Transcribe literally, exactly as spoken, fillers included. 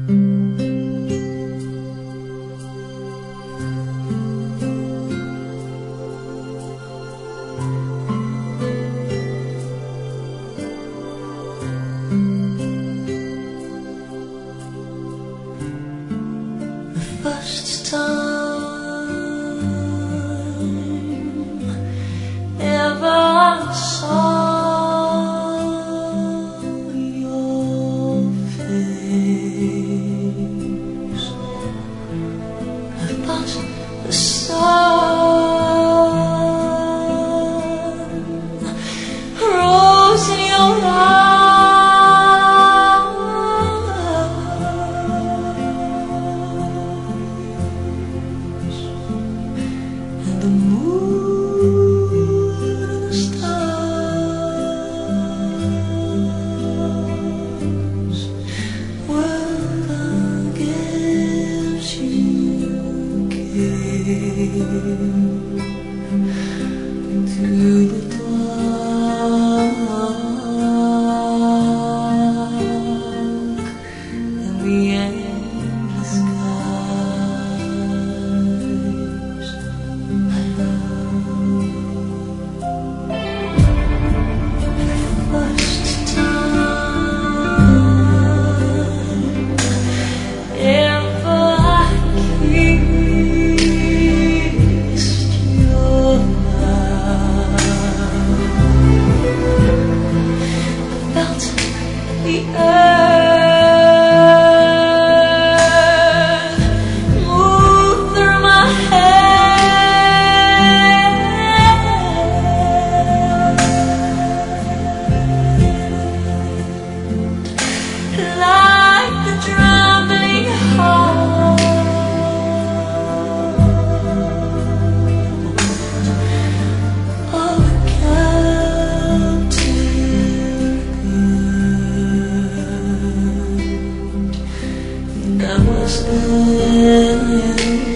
First time ever I saw your face, I thought the sun rose in your eyes. The moon and the stars were the gifts you gave to the dark and the endless skies. First time ever I kissed your mouth, I felt the earth move through my like the trembling heart of a captive bird that was in